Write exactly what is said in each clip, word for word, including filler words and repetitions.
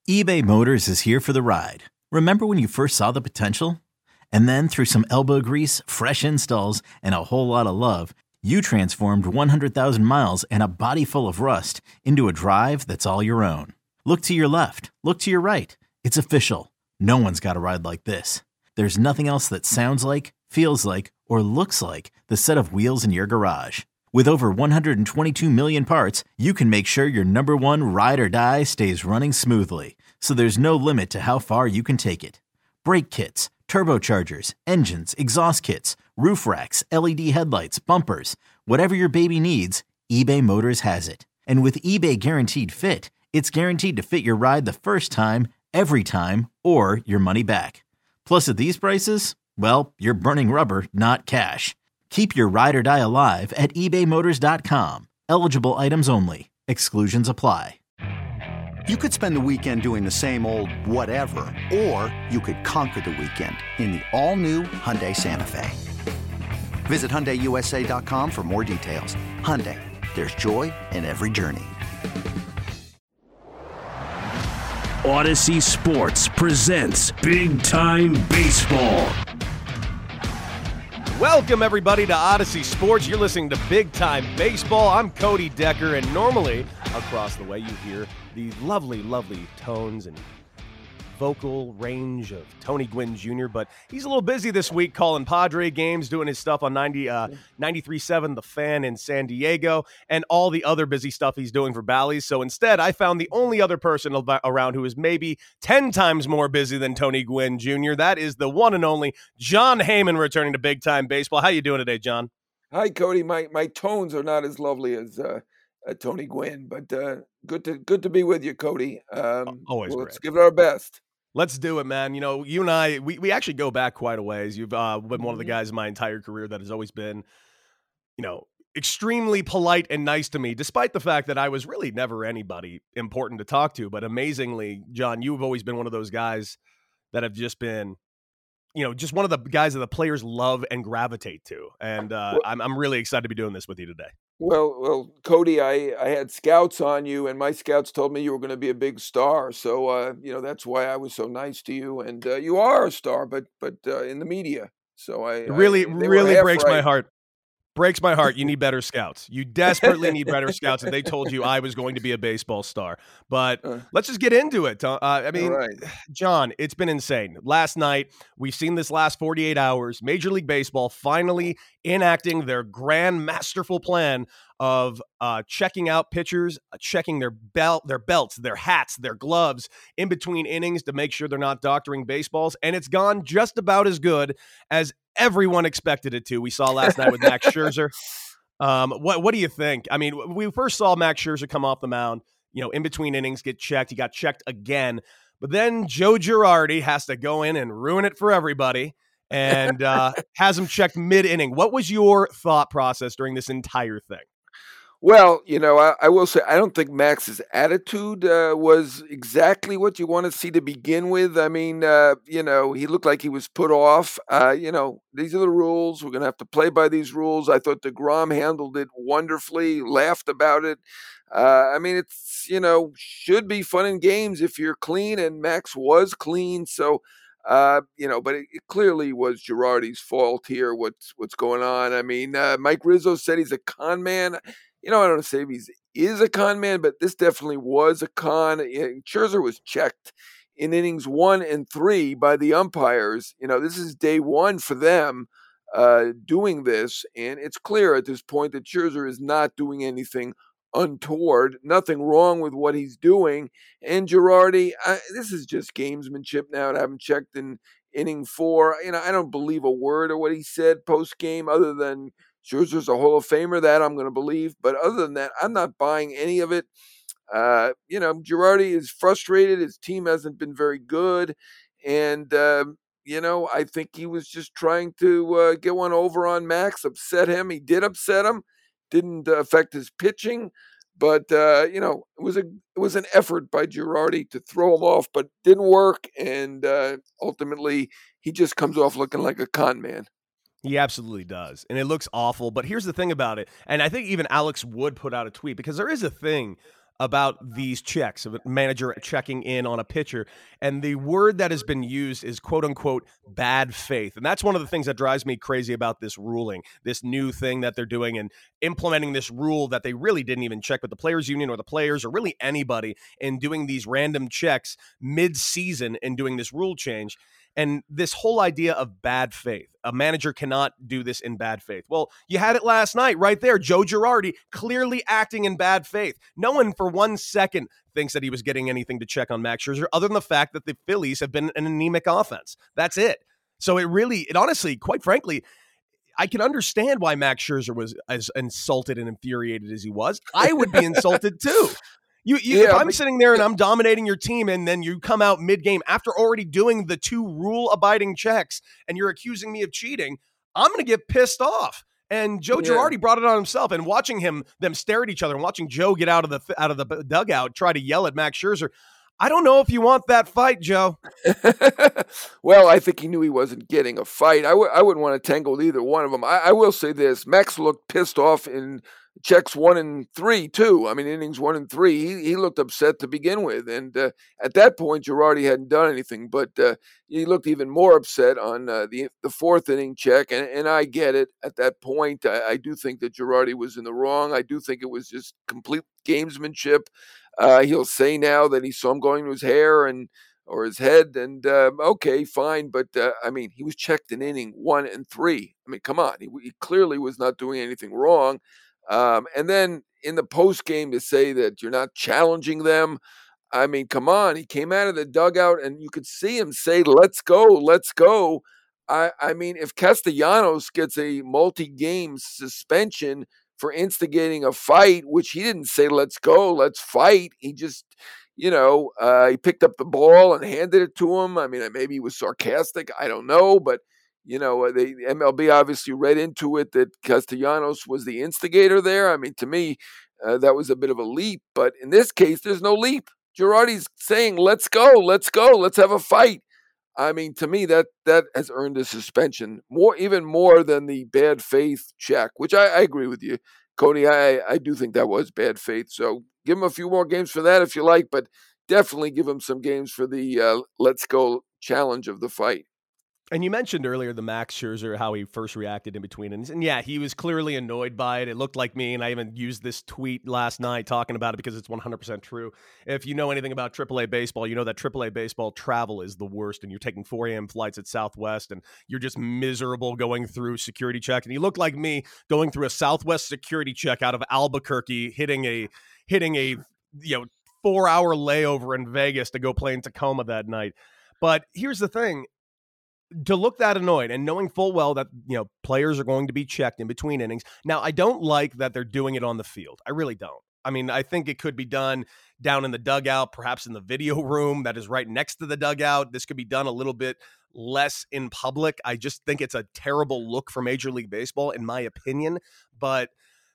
eBay Motors is here for the ride. Remember when you first saw the potential? And then through some elbow grease, fresh installs, and a whole lot of love, you transformed one hundred thousand miles and a body full of rust into a drive that's all your own. Look to your left. Look to your right. It's official. No one's got a ride like this. There's nothing else that sounds like, feels like, or looks like the set of wheels in your garage. With over one hundred twenty-two million parts, you can make sure your number one ride or die stays running smoothly. So there's no limit to how far you can take it. Brake kits, turbochargers, engines, exhaust kits, roof racks, L E D headlights, bumpers, whatever your baby needs, eBay Motors has it. And with eBay Guaranteed Fit, it's guaranteed to fit your ride the first time, every time, or your money back. Plus at these prices, well, you're burning rubber, not cash. Keep your ride or die alive at ebay motors dot com. Eligible items only. Exclusions apply. You could spend the weekend doing the same old whatever, or you could conquer the weekend in the all-new Hyundai Santa Fe. Visit Hyundai U S A dot com for more details. Hyundai, there's joy in every journey. Odyssey Sports presents Big Time Baseball. Welcome, everybody, to Odyssey Sports. You're listening to Big Time Baseball. I'm Cody Decker, and normally across the way you hear the lovely, lovely tones and vocal range of Tony Gwynn Junior, but he's a little busy this week calling Padre games, doing his stuff on ninety, uh, ninety-three point seven The Fan in San Diego, and all the other busy stuff he's doing for Bally's. So instead, I found the only other person around who is maybe ten times more busy than Tony Gwynn Junior That is the one and only Jon Heyman, returning to Big Time Baseball. How you doing today, John? Hi, Cody. My my tones are not as lovely as uh, uh, Tony Gwynn, but uh, good to good to be with you, Cody. Um, Always well, great. Let's give it our best. Let's do it, man. You know, you and I, we, we actually go back quite a ways. You've uh, been one of the guys in my entire career that has always been, you know, extremely polite and nice to me, despite the fact that I was really never anybody important to talk to. But amazingly, John, you've always been one of those guys that have just been, you know, just one of the guys that the players love and gravitate to. And uh, well, I'm I'm really excited to be doing this with you today. Well, well, Cody, I, I had scouts on you, and my scouts told me you were going to be a big star. So, uh, you know, that's why I was so nice to you. And uh, you are a star, but but uh, in the media. So I it really, I, really breaks right. my heart. Breaks my heart. You need better scouts. You desperately need better scouts. And they told you I was going to be a baseball star. But Uh, let's just get into it. Uh, I mean, right. John, it's been insane. Last night, we've seen this last forty-eight hours, Major League Baseball finally enacting their grand masterful plan of uh, checking out pitchers, uh, checking their belt, their belts, their hats, their gloves in between innings to make sure they're not doctoring baseballs. And it's gone just about as good as everyone expected it to. We saw last night with Max Scherzer. Um, what what do you think? I mean, we first saw Max Scherzer come off the mound, you know, in between innings, get checked. He got checked again. But then Joe Girardi has to go in and ruin it for everybody and uh, has him checked mid-inning. What was your thought process during this entire thing? Well, you know, I, I will say I don't think Max's attitude uh, was exactly what you want to see to begin with. I mean, uh, you know, he looked like he was put off. Uh, you know, these are the rules. We're going to have to play by these rules. I thought DeGrom handled it wonderfully, laughed about it. Uh, I mean, it's, you know, should be fun and games if you're clean, and Max was clean. So, uh, you know, but it, it clearly was Girardi's fault here, what's, what's going on. I mean, uh, Mike Rizzo said he's a con man. You know, I don't say he is a con man, but this definitely was a con. Scherzer was checked in innings one and three by the umpires. You know, this is day one for them uh, doing this, and it's clear at this point that Scherzer is not doing anything untoward, nothing wrong with what he's doing. And Girardi, I, this is just gamesmanship now to have him checked in inning four. You know, I don't believe a word of what he said post-game other than Scherzer's a Hall of Famer, that I'm going to believe. But other than that, I'm not buying any of it. Uh, you know, Girardi is frustrated. His team hasn't been very good. And, uh, you know, I think he was just trying to uh, get one over on Max, upset him. He did upset him. Didn't uh, affect his pitching. But, uh, you know, it was a it was an effort by Girardi to throw him off, but didn't work. And uh, ultimately, he just comes off looking like a con man. He absolutely does. And it looks awful. But here's the thing about it. And I think even Alex Wood put out a tweet, because there is a thing about these checks, of a manager checking in on a pitcher. And the word that has been used is quote unquote bad faith. And that's one of the things that drives me crazy about this ruling, this new thing that they're doing and implementing this rule that they really didn't even check with the players union or the players or really anybody in doing these random checks mid-season and doing this rule change. And this whole idea of bad faith, a manager cannot do this in bad faith. Well, you had it last night right there. Joe Girardi clearly acting in bad faith. No one for one second thinks that he was getting anything to check on Max Scherzer other than the fact that the Phillies have been an anemic offense. That's it. So it really, it honestly, quite frankly, I can understand why Max Scherzer was as insulted and infuriated as he was. I would be insulted too. You, you yeah, if I'm but, sitting there and I'm dominating your team and then you come out mid-game after already doing the two rule-abiding checks and you're accusing me of cheating, I'm going to get pissed off. And Joe yeah. Girardi brought it on himself. And watching him, them stare at each other and watching Joe get out of the out of the dugout, try to yell at Max Scherzer, I don't know if you want that fight, Joe. Well, I think he knew he wasn't getting a fight. I w- I wouldn't want to tangle with either one of them. I, I will say this. Max looked pissed off in checks one and three, too. I mean, innings one and three. He, he looked upset to begin with. And uh, at that point, Girardi hadn't done anything. But uh, he looked even more upset on uh, the the fourth inning check. And, and I get it. At that point, I, I do think that Girardi was in the wrong. I do think it was just complete gamesmanship. Uh, he'll say now that he saw him going to his hair and or his head, and uh, okay, fine. But uh, I mean, he was checked in inning one and three. I mean, come on, he, he clearly was not doing anything wrong. Um, and then in the post game to say that you're not challenging them. I mean, come on, he came out of the dugout and you could see him say, "Let's go, let's go." I, I mean, if Castellanos gets a multi-game suspension for instigating a fight, which he didn't say, "Let's go, let's fight." He just, you know, uh, he picked up the ball and handed it to him. I mean, maybe he was sarcastic. I don't know. But, you know, they, the M L B obviously read into it that Castellanos was the instigator there. I mean, to me, uh, that was a bit of a leap. But in this case, there's no leap. Girardi's saying, "Let's go, let's go, let's have a fight." I mean, to me, that that has earned a suspension, more even more than the bad faith check, which I, I agree with you, Cody. I, I do think that was bad faith. So give him a few more games for that if you like, but definitely give him some games for the uh, let's go challenge of the fight. And you mentioned earlier the Max Scherzer, how he first reacted in between. And, and yeah, he was clearly annoyed by it. It looked like me, and I even used this tweet last night talking about it because it's one hundred percent true. If you know anything about triple A baseball, you know that triple A baseball travel is the worst, and you're taking four a.m. flights at Southwest, and you're just miserable going through security check. And you look like me going through a Southwest security check out of Albuquerque, hitting a hitting a you know four-hour layover in Vegas to go play in Tacoma that night. But here's the thing. To look that annoyed and knowing full well that, you know, players are going to be checked in between innings. Now, I don't like that they're doing it on the field. I really don't. I mean, I think it could be done down in the dugout, perhaps in the video room that is right next to the dugout. This could be done a little bit less in public. I just think it's a terrible look for Major League Baseball, in my opinion. But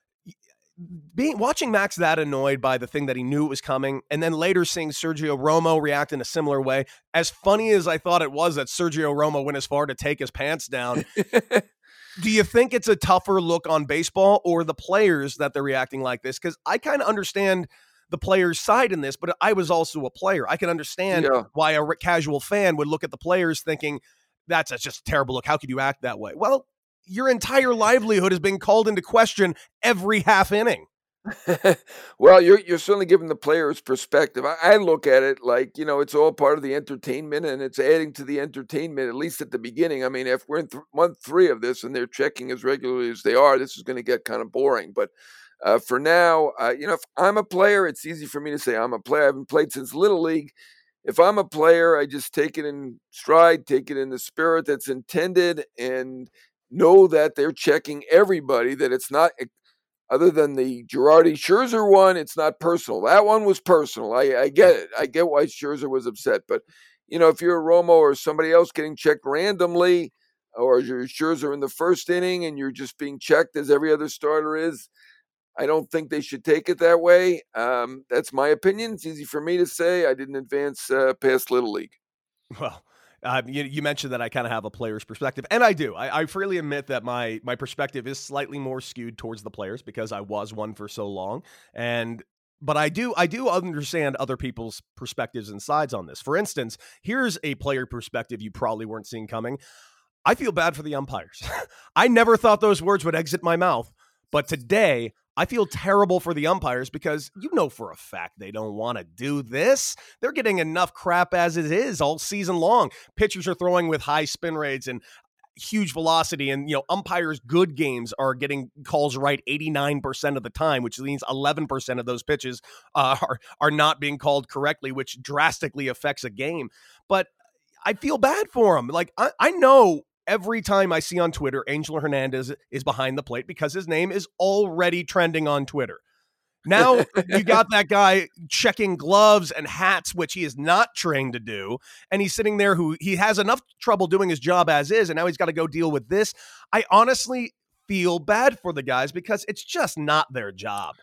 being watching Max that annoyed by the thing that he knew it was coming, and then later seeing Sergio Romo react in a similar way, as funny as I thought it was that Sergio Romo went as far to take his pants down, do you think it's a tougher look on baseball or the players that they're reacting like this? Because I kind of understand the players' side in this, but I was also a player. I can understand yeah. why a casual fan would look at the players thinking, that's a just a terrible look. How could you act that way? Well, your entire livelihood is being called into question every half inning. Well, you're you're certainly giving the players perspective. I, I look at it like, you know, it's all part of the entertainment, and it's adding to the entertainment, at least at the beginning. I mean, if we're in th- month three of this and they're checking as regularly as they are, this is going to get kind of boring. But uh, for now, uh, you know, if I'm a player, it's easy for me to say I'm a player. I haven't played since Little League. If I'm a player, I just take it in stride, take it in the spirit that's intended, and know that they're checking everybody, that it's not, other than the Girardi Scherzer one, it's not personal. That one was personal. I, I get it. I get why Scherzer was upset. But, you know, if you're a Romo or somebody else getting checked randomly, or you're Scherzer in the first inning and you're just being checked as every other starter is, I don't think they should take it that way. Um, that's my opinion. It's easy for me to say. I didn't advance uh, past Little League. Well, Uh, you, you mentioned that I kind of have a player's perspective, and I do. I, I freely admit that my my perspective is slightly more skewed towards the players because I was one for so long. And but I do I do understand other people's perspectives and sides on this. For instance, here's a player perspective you probably weren't seeing coming. I feel bad for the umpires. I never thought those words would exit my mouth, but today I feel terrible for the umpires because you know for a fact they don't want to do this. They're getting enough crap as it is all season long. Pitchers are throwing with high spin rates and huge velocity, and you know umpires' good games are getting calls right eighty-nine percent of the time, which means eleven percent of those pitches uh, are are not being called correctly, which drastically affects a game. But I feel bad for them. Like I, I know every time I see on Twitter Angel Hernandez is behind the plate because his name is already trending on Twitter. Now you got that guy checking gloves and hats, which he is not trained to do. And he's sitting there who he has enough trouble doing his job as is. And now he's got to go deal with this. I honestly feel bad for the guys because it's just not their job.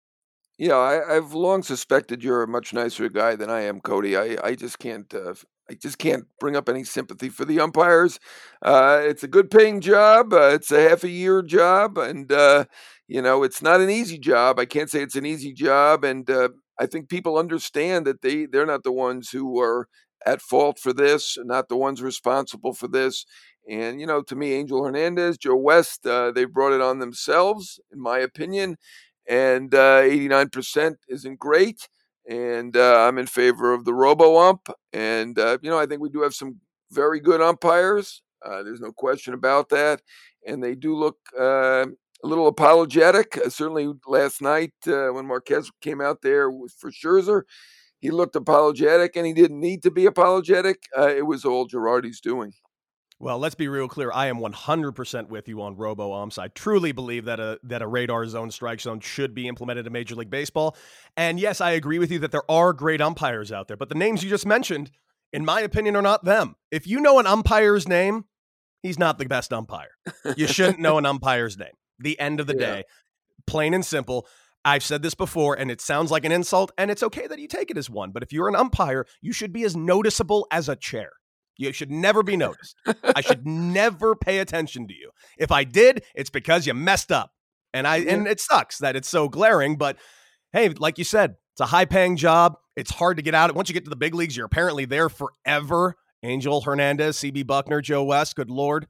Yeah, I, I've long suspected you're a much nicer guy than I am, Cody. I, I just can't uh, I just can't bring up any sympathy for the umpires. Uh, it's a good paying job. Uh, it's a half a year job. And, uh, you know, it's not an easy job. I can't say it's an easy job. And uh, I think people understand that they, they're not the ones who are at fault for this, not the ones responsible for this. And, you know, to me, Angel Hernandez, Joe West, uh, they brought it on themselves, in my opinion. And uh, eighty-nine percent isn't great. And uh, I'm in favor of the robo-ump. And, uh, you know, I think we do have some very good umpires. Uh, there's no question about that. And they do look uh, a little apologetic. Uh, certainly last night uh, when Marquez came out there with, for Scherzer, he looked apologetic, and he didn't need to be apologetic. Uh, it was all Girardi's doing. Well, let's be real clear. I am one hundred percent with you on robo-umps. I truly believe that a that a radar zone, strike zone should be implemented in Major League Baseball. And yes, I agree with you that there are great umpires out there, but the names you just mentioned, in my opinion, are not them. If you know an umpire's name, he's not the best umpire. You shouldn't know an umpire's name. The end of the yeah. day, plain and simple. I've said this before, and it sounds like an insult, and it's okay that you take it as one. But if you're an umpire, you should be as noticeable as a chair. You should never be noticed. I should never pay attention to you. If I did, it's because you messed up. And I and it sucks that it's so glaring, but hey, like you said, it's a high-paying job. It's hard to get out. Once you get to the big leagues, you're apparently there forever. Angel Hernandez, C B Buckner, Joe West, good Lord.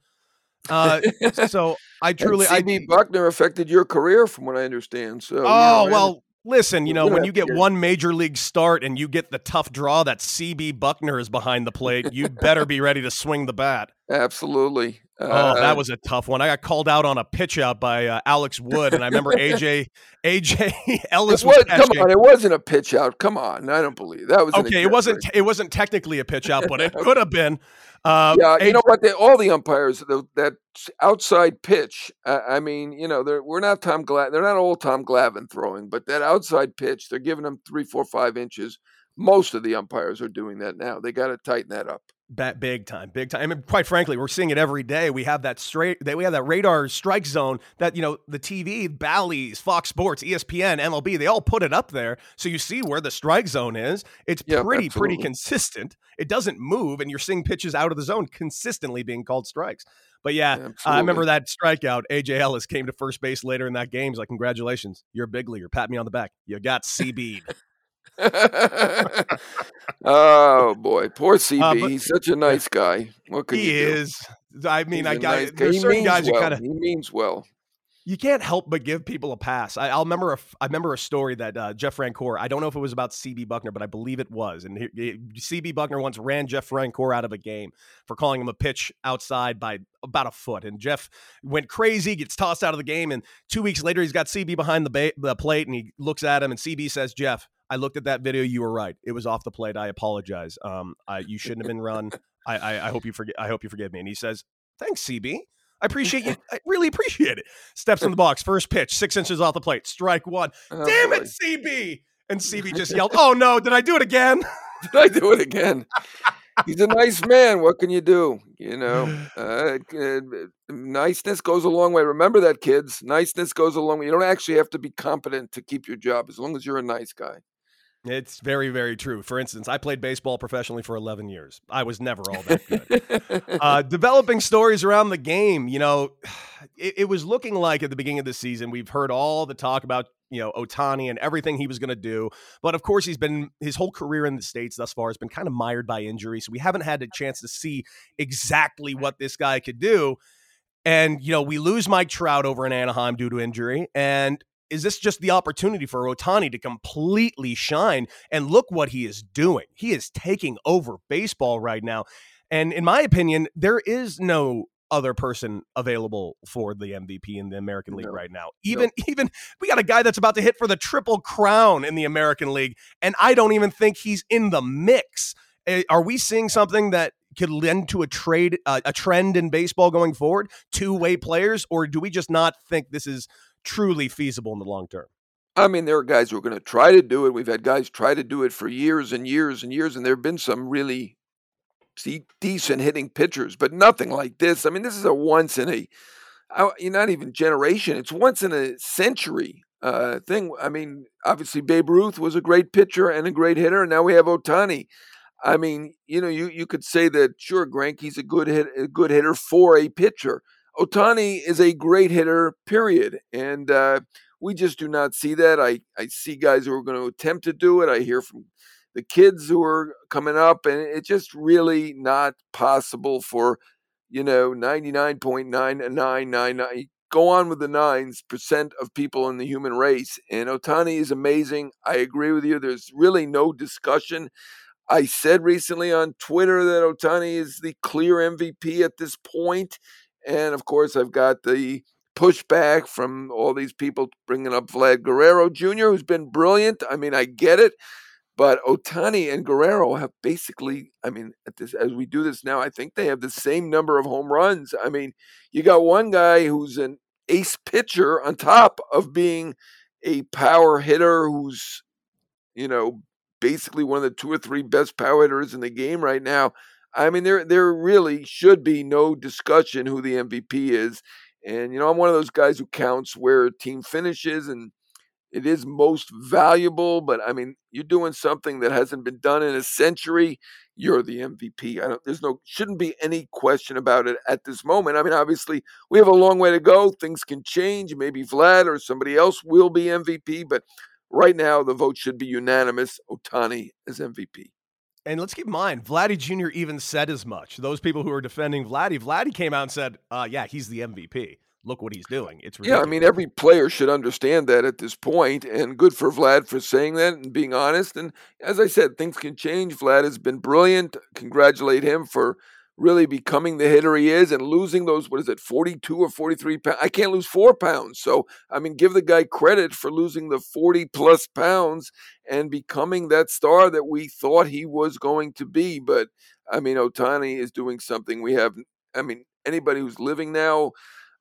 Uh, so I truly... C B Buckner affected your career from what I understand. So, oh, you know, well... Listen, you know, when you get one major league start and you get the tough draw that C B Buckner is behind the plate, you better be ready to swing the bat. Absolutely. Uh, oh, that was a tough one. I got called out on a pitch out by uh, Alex Wood, and I remember A J A J Ellis was, was Come on, it wasn't a pitch out. Come on, I don't believe that was okay. It wasn't. It wasn't technically a pitch out, but it could have been. Uh, yeah, you A J know what? They, all the umpires, the, that outside pitch. Uh, I mean, you know, they're we're not Tom Glavine. They're not all Tom Glavine throwing, but that outside pitch, they're giving them three, four, five inches. Most of the umpires are doing that now. They got to tighten that up. That big time, big time. I mean, quite frankly, we're seeing it every day. We have that straight, we have that radar strike zone that, you know, the T V, Bally's, Fox Sports, E S P N, M L B, they all put it up there. So you see where the strike zone is. It's yep, pretty, absolutely. pretty consistent. It doesn't move, and you're seeing pitches out of the zone consistently being called strikes. But yeah, yeah I remember that strikeout. A J Ellis came to first base later in that game. He's like, congratulations, you're a big leaguer. Pat me on the back. You got C B'd. Oh boy, poor C B. Uh, but, He's such a nice guy. What could he you do? is. I mean, He's I got nice there's he certain guys well. you kind of he means well. You can't help but give people a pass. I, I'll remember a, I remember a story that uh, Jeff Francoeur, I don't know if it was about C B Buckner, but I believe it was. And he, he, C B Buckner once ran Jeff Francoeur out of a game for calling him a pitch outside by about a foot. And Jeff went crazy, gets tossed out of the game. And two weeks later, he's got C B behind the, ba- the plate, and he looks at him, and C B says, Jeff, I looked at that video. You were right. It was off the plate. I apologize. Um, I, you shouldn't have been run. I, I, I hope you forget. I hope you forgive me. And he says, thanks, C B. I appreciate you. I really appreciate it. Steps in the box. First pitch, six inches off the plate. Strike one. Oh, Damn boy. it, C B. And C B just yelled, oh, no. Did I do it again? Did I do it again? He's a nice man. What can you do? You know, uh, uh, niceness goes a long way. Remember that, kids. Niceness goes a long way. You don't actually have to be competent to keep your job as long as you're a nice guy. It's very, very true. For instance, I played baseball professionally for eleven years. I was never all that good. uh, developing stories around the game, you know, it, it was looking like at the beginning of the season, we've heard all the talk about, you know, Ohtani and everything he was going to do. But of course, he's been, his whole career in the States thus far has been kind of mired by injury. So we haven't had a chance to see exactly what this guy could do. And, you know, we lose Mike Trout over in Anaheim due to injury. And is this just the opportunity for Ohtani to completely shine? And look what he is doing. He is taking over baseball right now. And in my opinion, there is no other person available for the M V P in the American League no. right now. Even, no. even we got a guy that's about to hit for the Triple Crown in the American League, and I don't even think he's in the mix. Are we seeing something that could lend to a trade, uh, a trend in baseball going forward, two-way players, or do we just not think this is truly feasible in the long term? I mean, there are guys who are going to try to do it. We've had guys try to do it for years and years and years, and there have been some really decent hitting pitchers, but nothing like this. I mean, this is a once in a, not even generation, it's once in a century uh, thing. I mean, obviously Babe Ruth was a great pitcher and a great hitter, and now we have Ohtani. I mean, you know, you, you could say that, sure, Greinke's a good hit, a good hitter for a pitcher. Ohtani is a great hitter, period. And uh, we just do not see that. I, I see guys who are going to attempt to do it. I hear from the kids who are coming up, and it's just really not possible for, you know, ninety-nine point nine nine nine nine, go on with the nines percent of people in the human race. And Ohtani is amazing. I agree with you. There's really no discussion. I said recently on Twitter that Ohtani is the clear M V P at this point. And, of course, I've got the pushback from all these people bringing up Vlad Guerrero Junior, who's been brilliant. I mean, I get it. But Ohtani and Guerrero have basically, I mean, at this, as we do this now, I think they have the same number of home runs. I mean, you got one guy who's an ace pitcher on top of being a power hitter who's, you know, basically one of the two or three best power hitters in the game right now. I mean, there there really should be no discussion who the M V P is. And, you know, I'm one of those guys who counts where a team finishes, and it is most valuable. But, I mean, you're doing something that hasn't been done in a century. You're the M V P. I don't, there's no, shouldn't be any question about it at this moment. I mean, obviously, we have a long way to go. Things can change. Maybe Vlad or somebody else will be M V P. But right now, the vote should be unanimous. Ohtani as M V P. And let's keep in mind, Vladdy Junior even said as much. Those people who are defending Vladdy, Vladdy came out and said, uh, yeah, he's the M V P. Look what he's doing. It's ridiculous. Yeah, I mean, every player should understand that at this point, and good for Vlad for saying that and being honest. And as I said, things can change. Vlad has been brilliant. Congratulate him for really becoming the hitter he is and losing those, what is it, forty-two or forty-three pounds? I can't lose four pounds. So, I mean, give the guy credit for losing the forty plus pounds and becoming that star that we thought he was going to be. But, I mean, Ohtani is doing something we have, I mean, anybody who's living now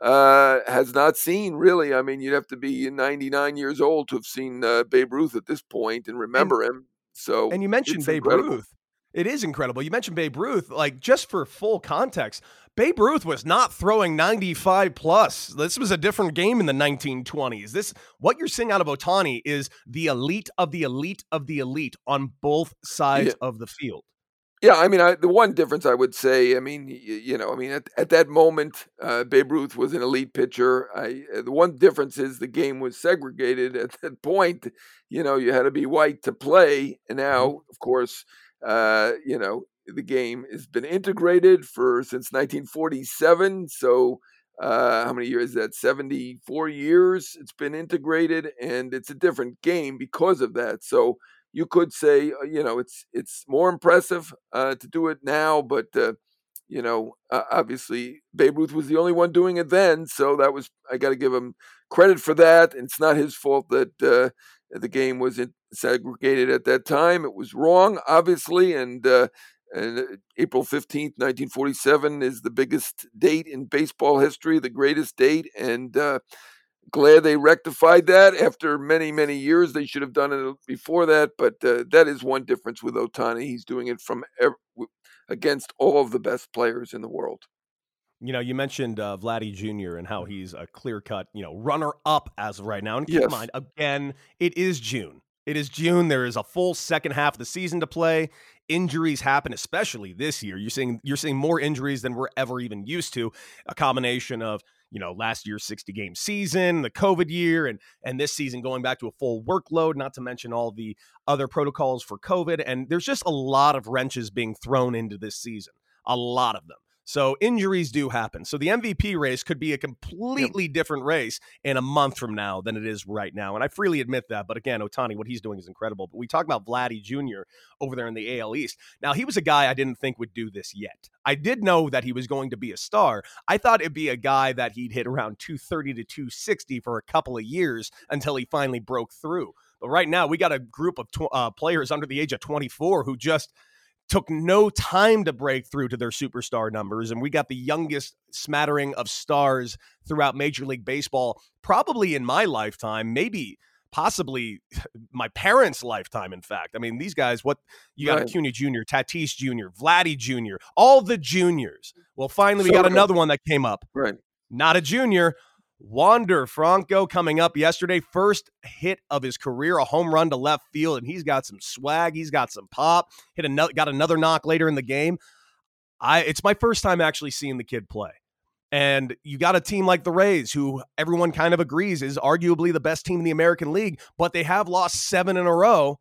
uh, has not seen, really. I mean, you'd have to be ninety-nine years old to have seen uh, Babe Ruth at this point and remember and, him. So, and you mentioned Babe incredible. Ruth. It is incredible. You mentioned Babe Ruth, like just for full context, Babe Ruth was not throwing ninety-five plus. This was a different game in the nineteen twenties. This, what you're seeing out of Ohtani is the elite of the elite of the elite on both sides yeah. of the field. Yeah, I mean, I, the one difference I would say, I mean, you, you know, I mean, at, at that moment, uh, Babe Ruth was an elite pitcher. I, the one difference is the game was segregated at that point. You know, you had to be white to play. And now, of course, uh, you know, the game has been integrated for since nineteen forty-seven. So uh, how many years is that? seventy-four years it's been integrated, and it's a different game because of that. So you could say, you know, it's it's more impressive uh, to do it now, but, uh, you know, uh, obviously Babe Ruth was the only one doing it then. So that was, I got to give him credit for that. And it's not his fault that uh, the game was segregated at that time. It was wrong, obviously. And, uh, and April fifteenth, nineteen forty-seven is the biggest date in baseball history, the greatest date. And, uh, glad they rectified that after many, many years. They should have done it before that, but uh, that is one difference with Ohtani. He's doing it from ev- against all of the best players in the world. You know, you mentioned uh, Vladdy Junior and how he's a clear-cut, you know, runner-up as of right now. And keep yes. in mind, again, it is June. It is June. There is a full second half of the season to play. Injuries happen, especially this year. You're seeing you're seeing more injuries than we're ever even used to. A combination of, you know, last year's sixty game season, the COVID year, and and this season going back to a full workload, not to mention all the other protocols for COVID. And there's just a lot of wrenches being thrown into this season, a lot of them. So injuries do happen. So the M V P race could be a completely yep. different race in a month from now than it is right now. And I freely admit that. But again, Ohtani, what he's doing is incredible. But we talk about Vladdy Junior over there in the A L East. Now, he was a guy I didn't think would do this yet. I did know that he was going to be a star. I thought it'd be a guy that he'd hit around two thirty to two sixty for a couple of years until he finally broke through. But right now, we got a group of tw- uh, players under the age of twenty-four who just took no time to break through to their superstar numbers. And we got the youngest smattering of stars throughout Major League Baseball, probably in my lifetime, maybe possibly my parents' lifetime, in fact. I mean, these guys, what you got right. Acuna Junior, Tatis Junior, Vladdy Junior, all the juniors. Well, finally, we so, got another one that came up. Right. Not a junior. Wander Franco coming up yesterday, first hit of his career, a home run to left field, and he's got some swag, he's got some pop, hit another, got another knock later in the game. I it's my first time actually seeing the kid play. And you got a team like the Rays, who everyone kind of agrees is arguably the best team in the American League, but they have lost seven in a row.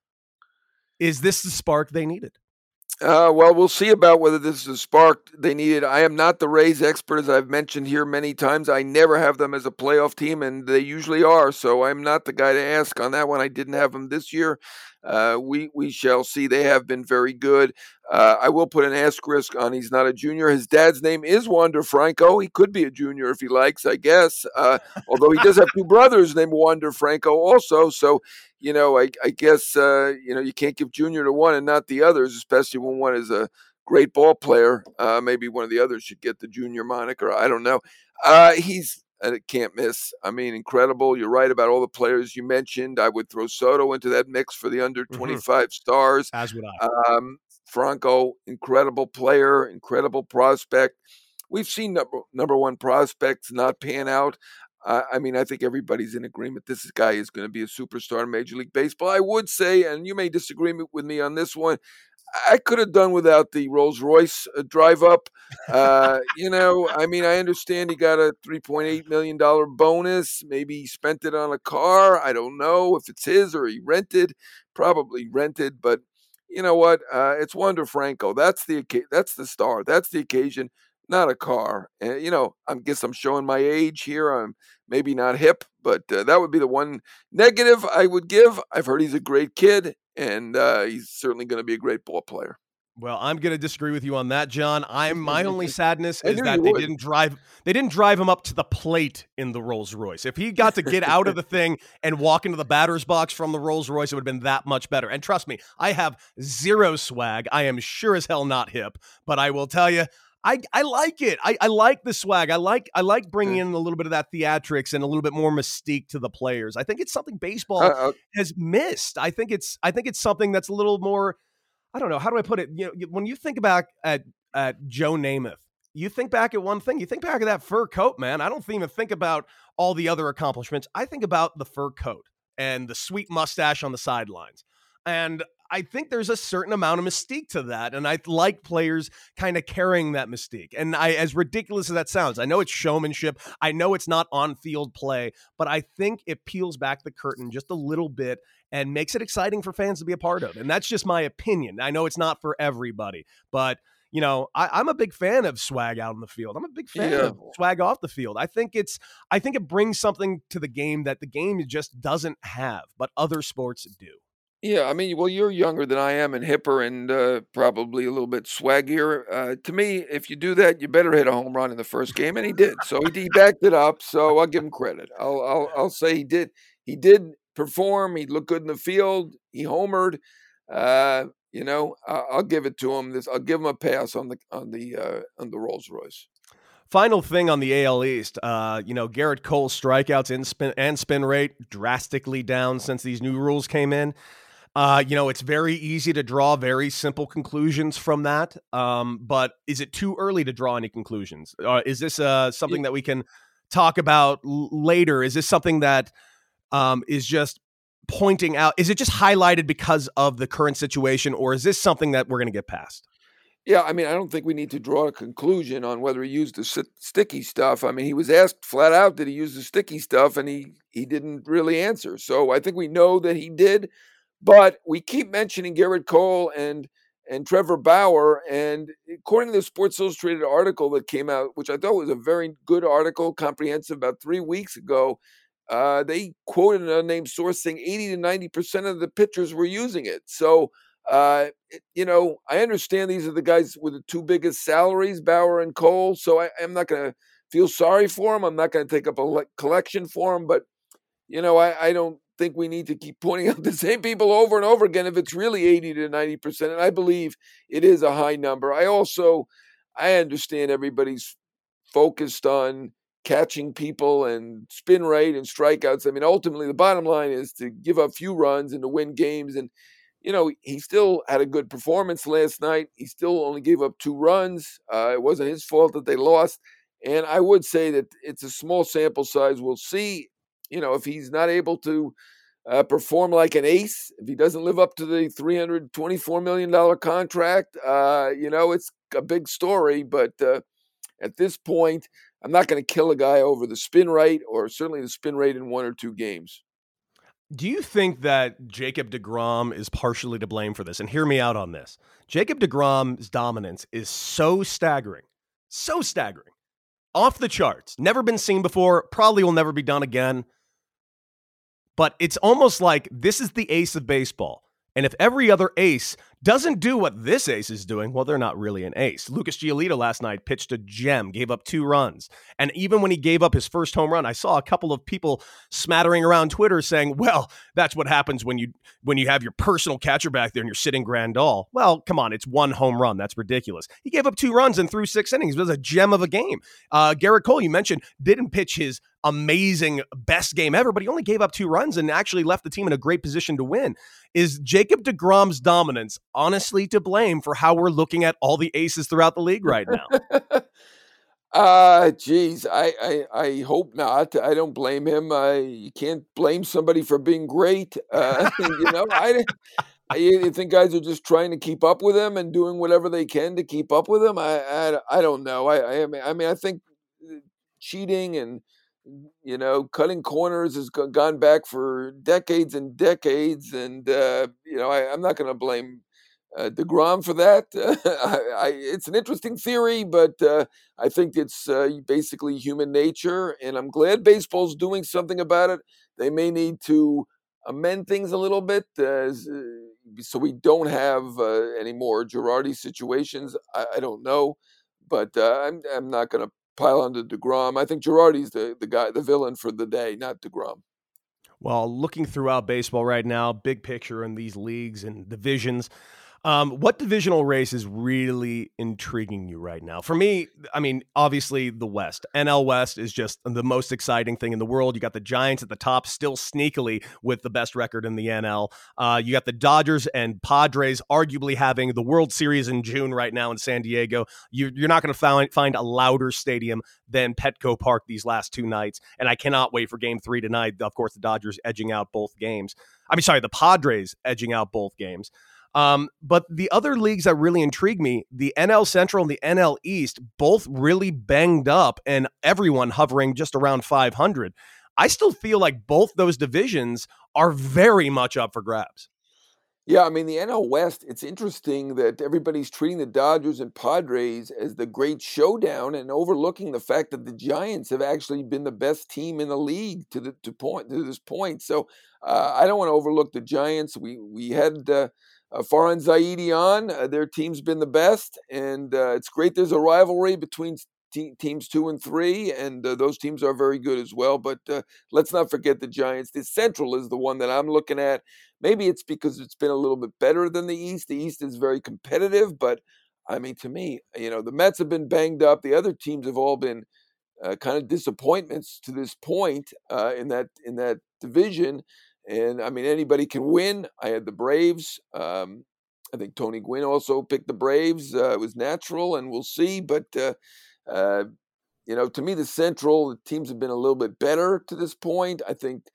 Is this the spark they needed? Uh, well, we'll see about whether this is a spark they needed. I am not the Rays expert, as I've mentioned here many times. I never have them as a playoff team, and they usually are, so I'm not the guy to ask on that one. I didn't have them this year. Uh, we we shall see. They have been very good. Uh, I will put an asterisk on he's not a junior. His dad's name is Wander Franco. He could be a junior if he likes, I guess, uh, although he does have two brothers named Wander Franco also, so you know, I, I guess, uh, you know, you can't give junior to one and not the others, especially when one is a great ball player. Uh, maybe one of the others should get the junior moniker. I don't know. Uh, he's uh, can't miss. I mean, incredible. You're right about all the players you mentioned. I would throw Soto into that mix for the under twenty-five mm-hmm. stars. As would I. Um, Franco, incredible player, incredible prospect. We've seen number, number one prospects not pan out. Uh, I mean, I think everybody's in agreement. This guy is going to be a superstar in Major League Baseball. I would say, and you may disagree with me on this one, I could have done without the Rolls-Royce uh, drive-up. Uh, you know, I mean, I understand he got a three point eight million dollars bonus. Maybe he spent it on a car. I don't know if it's his or he rented. Probably rented. But you know what? Uh, it's Wander Franco. That's the that's the star. That's the occasion. Not a car. Uh, you know, I guess I'm showing my age here. I'm maybe not hip, but uh, that would be the one negative I would give. I've heard he's a great kid, and uh, he's certainly going to be a great ball player. Well, I'm going to disagree with you on that, John. I'm my only sadness is that they would. didn't drive they didn't drive him up to the plate in the Rolls-Royce. If he got to get out of the thing and walk into the batter's box from the Rolls-Royce, it would have been that much better. And trust me, I have zero swag. I am sure as hell not hip, but I will tell you, I, I like it. I, I like the swag. I like I like bringing in a little bit of that theatrics and a little bit more mystique to the players. I think it's something baseball uh, uh, has missed. I think it's I think it's something that's a little more. I don't know, how do I put it? You know, when you think back at at Joe Namath, you think back at one thing. You think back at that fur coat, man. I don't even think about all the other accomplishments. I think about the fur coat and the sweet mustache on the sidelines, and I think there's a certain amount of mystique to that, and I like players kind of carrying that mystique. And I, as ridiculous as that sounds, I know it's showmanship. I know it's not on-field play, but I think it peels back the curtain just a little bit and makes it exciting for fans to be a part of. And that's just my opinion. I know it's not for everybody, but you know, I, I'm a big fan of swag out in the field. I'm a big fan yeah. of swag off the field. I think it's, I think it brings something to the game that the game just doesn't have, but other sports do. Yeah, I mean, well, you're younger than I am and hipper and uh, probably a little bit swaggier. Uh, to me, if you do that, you better hit a home run in the first game, and he did. So he, he backed it up. So I'll give him credit. I'll, I'll I'll say he did. He did perform. He looked good in the field. He homered. Uh, you know, I'll, I'll give it to him. This I'll give him a pass on the on the uh, on the Rolls Royce. Final thing on the A L East, uh, you know, Garrett Cole's strikeouts and spin and spin rate drastically down since these new rules came in. Uh, you know, it's very easy to draw very simple conclusions from that. Um, but is it too early to draw any conclusions? Uh, is this uh, something that we can talk about l- later? Is this something that um, is just pointing out? Is it just highlighted because of the current situation, or is this something that we're going to get past? Yeah, I mean, I don't think we need to draw a conclusion on whether he used the st- sticky stuff. I mean, he was asked flat out, did he use the sticky stuff? And he, he didn't really answer. So I think we know that he did, but we keep mentioning Gerrit Cole and and Trevor Bauer. And according to the Sports Illustrated article that came out, which I thought was a very good article, comprehensive, about three weeks ago, uh, they quoted an unnamed source saying eighty to ninety percent of the pitchers were using it. So, uh, you know, I understand these are the guys with the two biggest salaries, Bauer and Cole. So I, I'm not going to feel sorry for them. I'm not going to take up a le- collection for them. But, you know, I, I don't think we need to keep pointing out the same people over and over again if it's really eighty to ninety percent. And I believe it is a high number. I also, I understand everybody's focused on catching people and spin rate and strikeouts. I mean, ultimately, the bottom line is to give up few runs and to win games. And, you know, he still had a good performance last night. He still only gave up two runs. Uh, it wasn't his fault that they lost. And I would say that it's a small sample size. We'll see, you know, if he's not able to uh, perform like an ace, if he doesn't live up to the three hundred twenty-four million dollars contract, uh, you know, it's a big story. But uh, at this point, I'm not going to kill a guy over the spin rate, or certainly the spin rate in one or two games. Do you think that Jacob deGrom is partially to blame for this? And hear me out on this. Jacob deGrom's dominance is so staggering, so staggering, off the charts, never been seen before, probably will never be done again. But it's almost like this is the ace of baseball. And if every other ace doesn't do what this ace is doing, well, they're not really an ace. Lucas Giolito last night pitched a gem, gave up two runs. And even when he gave up his first home run, I saw a couple of people smattering around Twitter saying, well, that's what happens when you when you have your personal catcher back there and you're sitting Grandal. Well, come on, it's one home run. That's ridiculous. He gave up two runs and threw six innings. It was a gem of a game. Uh, Gerrit Cole, you mentioned, didn't pitch his amazing best game ever, but he only gave up two runs and actually left the team in a great position to win. Is Jacob deGrom's dominance honestly to blame for how we're looking at all the aces throughout the league right now? uh, geez, I, I, I hope not. I don't blame him. I, you can't blame somebody for being great. Uh, you know, I, I you think guys are just trying to keep up with him and doing whatever they can to keep up with him. I, I, I don't know. I, I mean, I mean, I think cheating and, you know, cutting corners has gone back for decades and decades. And, uh, you know, I, I'm not going to blame uh, deGrom for that. I, I, it's an interesting theory, but uh, I think it's uh, basically human nature. And I'm glad baseball's doing something about it. They may need to amend things a little bit uh, so we don't have uh, any more Girardi situations. I, I don't know, but uh, I'm, I'm not going to pile onto deGrom. I think Girardi's the, the guy, the villain for the day, not deGrom. Well, looking throughout baseball right now, big picture in these leagues and divisions, um, what divisional race is really intriguing you right now? For me, I mean, obviously the West. N L West is just the most exciting thing in the world. You got the Giants at the top, still sneakily with the best record in the N L. Uh, you got the Dodgers and Padres arguably having the World Series in June right now in San Diego. You, you're not going to find, find a louder stadium than Petco Park these last two nights. And I cannot wait for game three tonight. Of course, the Dodgers edging out both games. I mean, sorry, the Padres edging out both games. Um, but the other leagues that really intrigue me, the N L Central and the N L East, both really banged up and everyone hovering just around five hundred. I still feel like both those divisions are very much up for grabs. Yeah, I mean, the N L West, it's interesting that everybody's treating the Dodgers and Padres as the great showdown and overlooking the fact that the Giants have actually been the best team in the league to the to point to this point. So uh, I don't want to overlook the Giants. We we had uh, uh, Farhan Zaidi on. Uh, their team's been the best, and uh, it's great there's a rivalry between te- teams two and three, and uh, those teams are very good as well. But uh, let's not forget the Giants. The Central is the one that I'm looking at. Maybe it's because it's been a little bit better than the East. The East is very competitive, but I mean, to me, you know, the Mets have been banged up. The other teams have all been uh, kind of disappointments to this point uh, in that in that division. And I mean, anybody can win. I had the Braves. Um, I think Tony Gwynn also picked the Braves. Uh, it was natural, and we'll see. But uh, uh, you know, to me, the Central the teams have been a little bit better to this point. I think.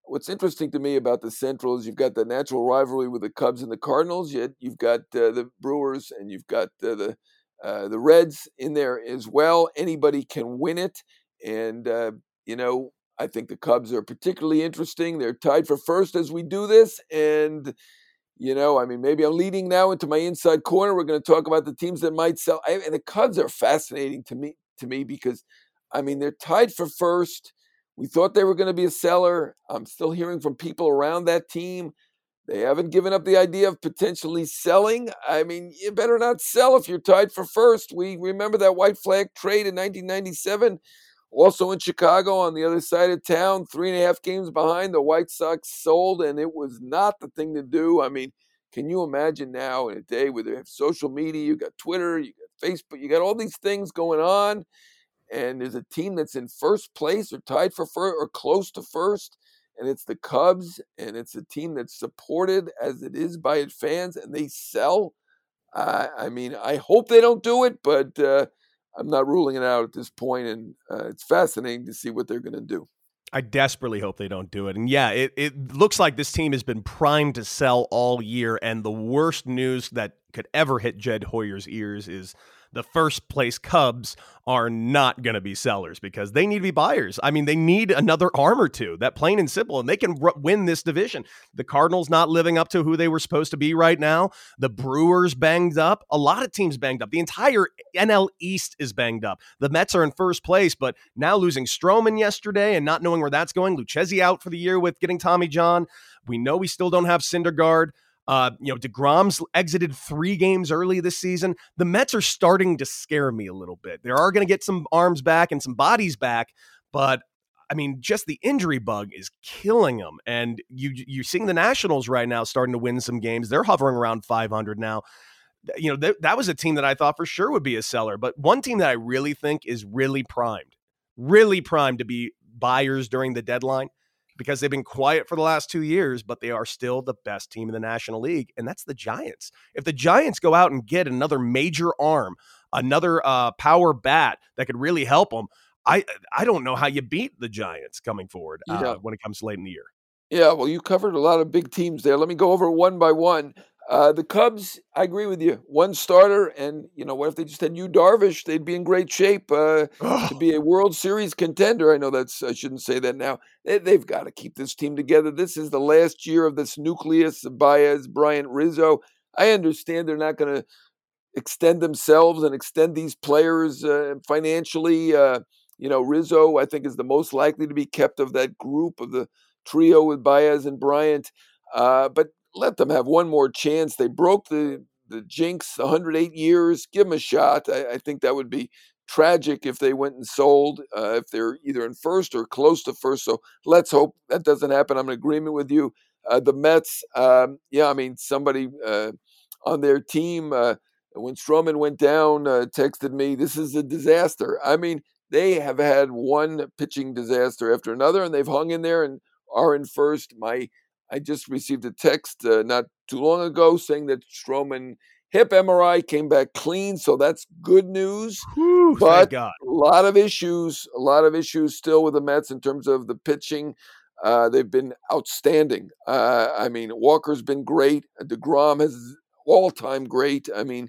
what's interesting to me about the Central is you've got the natural rivalry with the Cubs and the Cardinals, yet you've got uh, the Brewers and you've got uh, the uh, the Reds in there as well. Anybody can win it. And, uh, you know, I think the Cubs are particularly interesting. They're tied for first as we do this. And, you know, I mean, maybe I'm leading now into my inside corner. We're going to talk about the teams that might sell. I, and the Cubs are fascinating to me, to me because, I mean, they're tied for first. We thought they were going to be a seller. I'm still hearing from people around that team. They haven't given up the idea of potentially selling. I mean, you better not sell if you're tied for first. We remember that white flag trade in nineteen ninety-seven, also in Chicago on the other side of town, three and a half games behind. The White Sox sold, and it was not the thing to do. I mean, can you imagine now in a day where they have social media, you got Twitter, you got Facebook, you got all these things going on, and there's a team that's in first place or tied for first or close to first, and it's the Cubs, and it's a team that's supported as it is by its fans, and they sell. Uh, I mean, I hope they don't do it, but uh, I'm not ruling it out at this point, and uh, it's fascinating to see what they're going to do. I desperately hope they don't do it. And yeah, it, it looks like this team has been primed to sell all year, and the worst news that could ever hit Jed Hoyer's ears is the first place Cubs are not going to be sellers because they need to be buyers. I mean, they need another arm or two, that plain and simple, and they can r- win this division. The Cardinals not living up to who they were supposed to be right now. The Brewers banged up. A lot of teams banged up. The entire N L East is banged up. The Mets are in first place, but now losing Stroman yesterday and not knowing where that's going. Lucchesi out for the year with getting Tommy John. We know we still don't have Syndergaard. Uh, you know, DeGrom's exited three games early this season. The Mets are starting to scare me a little bit. They are going to get some arms back and some bodies back, but I mean, just the injury bug is killing them. And you, you're seeing the Nationals right now starting to win some games. They're hovering around five hundred now. You know, th- that was a team that I thought for sure would be a seller, but one team that I really think is really primed, really primed to be buyers during the deadline, because they've been quiet for the last two years, but they are still the best team in the National League, and that's the Giants. If the Giants go out and get another major arm, another uh, power bat that could really help them, I I don't know how you beat the Giants coming forward uh, Yeah. when it comes to late in the year. Yeah, well, you covered a lot of big teams there. Let me go over one by one. Uh, the Cubs, I agree with you. One starter, and you know what? If they just had Yu Darvish, they'd be in great shape uh, to be a World Series contender. I know that's I shouldn't say that now. They, they've got to keep this team together. This is the last year of this nucleus of Baez, Bryant, Rizzo. I understand they're not going to extend themselves and extend these players uh, financially. Uh, you know, Rizzo, I think, is the most likely to be kept of that group of the trio with Baez and Bryant. Uh, but let them have one more chance. They broke the, the jinx one hundred eight years. Give them a shot. I, I think that would be tragic if they went and sold, uh, if they're either in first or close to first. So let's hope that doesn't happen. I'm in agreement with you. Uh, the Mets, um, yeah, I mean, somebody uh, on their team, uh, when Stroman went down, uh, texted me, this is a disaster. I mean, they have had one pitching disaster after another, and they've hung in there and are in first. My I just received a text uh, not too long ago saying that Stroman hip M R I came back clean, so that's good news. Whew, but thank God. a lot of issues, a lot of issues still with the Mets in terms of the pitching. Uh, they've been outstanding. Uh, I mean, Walker's been great. DeGrom has all-time great. I mean,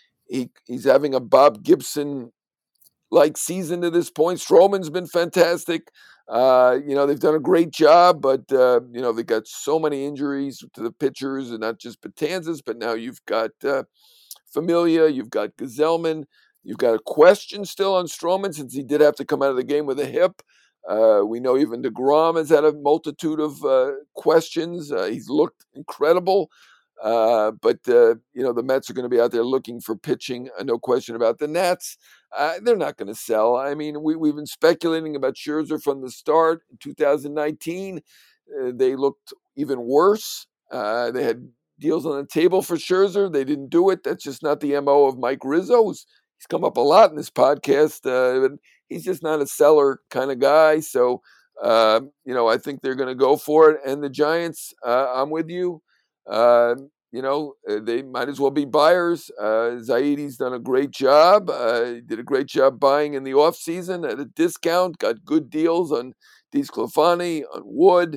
he he's having a Bob Gibson like season to this point. Stroman's been fantastic. Uh, you know, they've done a great job, but, uh, you know, they got so many injuries to the pitchers, and not just Betanzas, but now you've got uh, Familia, you've got Gazelman, you've got a question still on Stroman since he did have to come out of the game with a hip. Uh, we know even DeGrom has had a multitude of uh, questions. Uh, he's looked incredible. Uh, but, uh, you know, the Mets are going to be out there looking for pitching. Uh, no question about the Nats. Uh, they're not going to sell. I mean, we, we've been speculating about Scherzer from the start. In two thousand nineteen, uh, they looked even worse. Uh, they had deals on the table for Scherzer. They didn't do it. That's just not the M O of Mike Rizzo. He's come up a lot in this podcast, uh, but he's just not a seller kind of guy. So, uh, you know, I think they're going to go for it. And the Giants, uh, I'm with you. Uh, you know, they might as well be buyers. Uh, Zaidi's done a great job. Uh, he did a great job buying in the offseason at a discount, got good deals on DeSclafani, on Wood.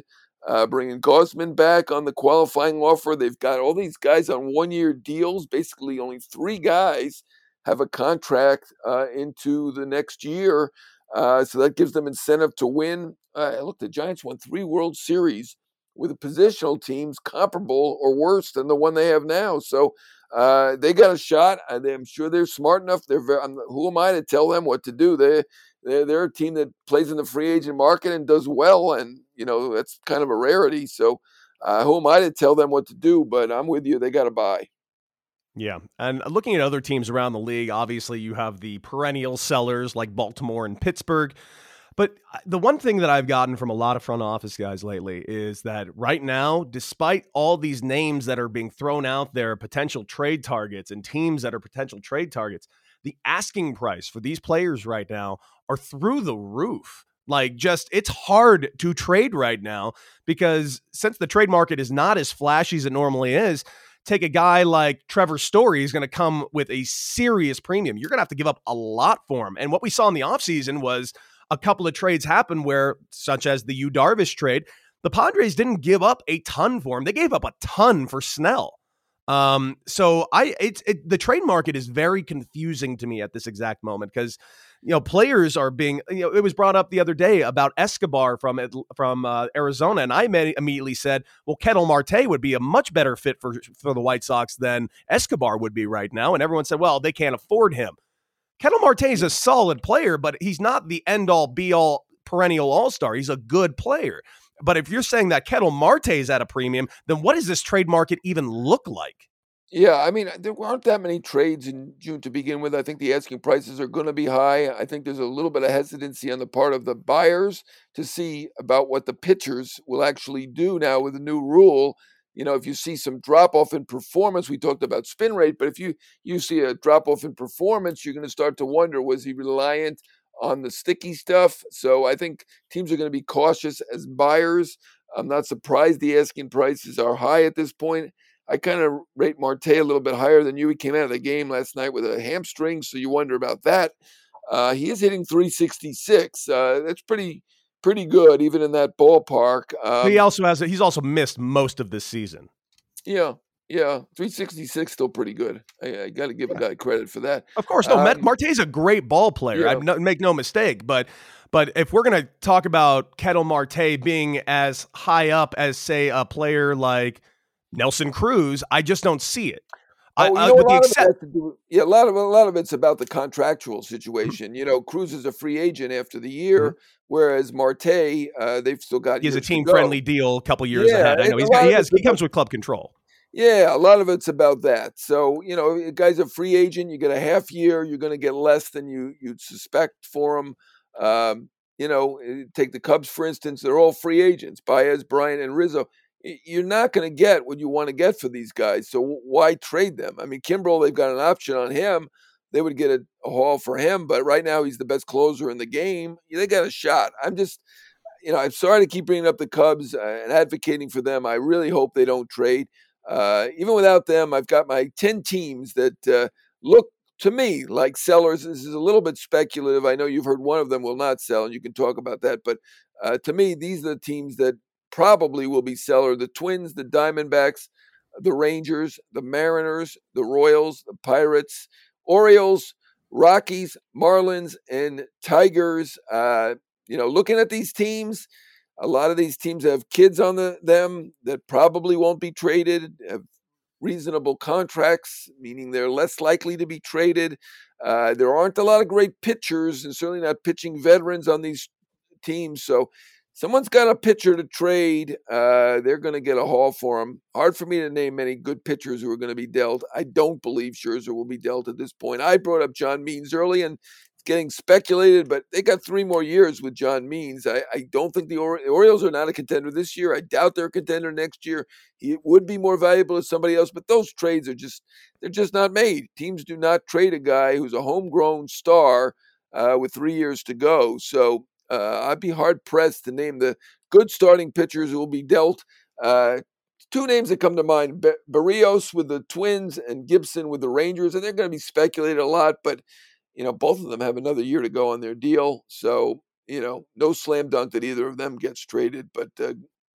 uh, bringing Gosman back on the qualifying offer. They've got all these guys on one-year deals. Basically, only three guys have a contract uh, into the next year, uh, so that gives them incentive to win. Uh, look, the Giants won three World Series with positional teams comparable or worse than the one they have now. So uh, they got a shot. I'm sure they're smart enough. They're very, I'm, who am I to tell them what to do? They they're, they're a team that plays in the free agent market and does well, and you know that's kind of a rarity. So uh, who am I to tell them what to do? But I'm with you. They got to buy. Yeah, and looking at other teams around the league, obviously you have the perennial sellers like Baltimore and Pittsburgh. But the one thing that I've gotten from a lot of front office guys lately is that right now, despite all these names that are being thrown out there, potential trade targets and teams that are potential trade targets, the asking price for these players right now are through the roof. Like, just, it's hard to trade right now because since the trade market is not as flashy as it normally is, take a guy like Trevor Story is going to come with a serious premium. You're going to have to give up a lot for him. And what we saw in the offseason was a couple of trades happen where, such as the Yu Darvish trade, the Padres didn't give up a ton for him. They gave up a ton for Snell. Um, so I, it's it, the trade market is very confusing to me at this exact moment because, you know, players are being, you know, it was brought up the other day about Escobar from from uh, Arizona, and I immediately said, well, Ketel Marte would be a much better fit for for the White Sox than Escobar would be right now, and everyone said, well, they can't afford him. Ketel Marte is a solid player, but he's not the end-all, be-all, perennial all-star. He's a good player. But if you're saying that Ketel Marte is at a premium, then what does this trade market even look like? Yeah, I mean, there aren't that many trades in June to begin with. I think the asking prices are going to be high. I think there's a little bit of hesitancy on the part of the buyers to see about what the pitchers will actually do now with the new rule. You know, if you see some drop-off in performance, we talked about spin rate, but if you, you see a drop-off in performance, you're going to start to wonder, was he reliant on the sticky stuff? So I think teams are going to be cautious as buyers. I'm not surprised the asking prices are high at this point. I kind of rate Marte a little bit higher than you. He came out of the game last night with a hamstring, so you wonder about that. Uh, he is hitting three sixty-six. Uh, that's pretty pretty good, even in that ballpark. Um, he also has he's also missed most of this season. Yeah, yeah, three sixty-six still pretty good. I, I got to give a guy credit for that. Of course, no. Um, Marte's a great ball player. Yeah. I no, make no mistake, but. But if we're going to talk about Ketel Marte being as high up as, say, a player like Nelson Cruz, I just don't see it. Oh, you I, know, uh, with a the lot except- of it has to do, yeah, a lot of a lot of it's about the contractual situation. You know, Cruz is a free agent after the year, Mhm. whereas Marte, uh, they've still got. he has a years to team go. friendly deal a couple years Yeah, ahead. I know and he's a lot got, he of has it's he comes with club control. Yeah, a lot of it's about that. So, you know, a guy's a free agent. You get a half year. You're going to get less than you you'd suspect for him. Um, you know, take the Cubs for instance. They're all free agents. Baez, Bryant, and Rizzo. You're not going to get what you want to get for these guys. So why trade them? I mean, Kimbrel, they've got an option on him. They would get a, a haul for him, but right now he's the best closer in the game. They got a shot. I'm just, you know, I'm sorry to keep bringing up the Cubs uh, and advocating for them. I really hope they don't trade. Uh, even without them, I've got my ten teams that uh, look to me like sellers. This is a little bit speculative. I know you've heard one of them will not sell, and you can talk about that. But uh, to me, these are the teams that probably will be seller. The Twins, the Diamondbacks, the Rangers, the Mariners, the Royals, the Pirates, Orioles, Rockies, Marlins, and Tigers. Uh, you know, looking at these teams, a lot of these teams have kids on the, them that probably won't be traded, have reasonable contracts, meaning they're less likely to be traded. Uh, there aren't a lot of great pitchers and certainly not pitching veterans on these teams. So someone's got a pitcher to trade. Uh, they're going to get a haul for him. Hard for me to name many good pitchers who are going to be dealt. I don't believe Scherzer will be dealt at this point. I brought up John Means early, and it's getting speculated, but they got three more years with John Means. I, I don't think the, or- the Orioles are not a contender this year. I doubt they're a contender next year. He would be more valuable to somebody else, but those trades are just, they're just not made. Teams do not trade a guy who's a homegrown star uh, with three years to go. So, Uh, I'd be hard-pressed to name the good starting pitchers who will be dealt. Uh, two names that come to mind, Be- Barrios with the Twins and Gibson with the Rangers, and they're going to be speculated a lot, but, you know, both of them have another year to go on their deal. So, you know, no slam dunk that either of them gets traded, but uh,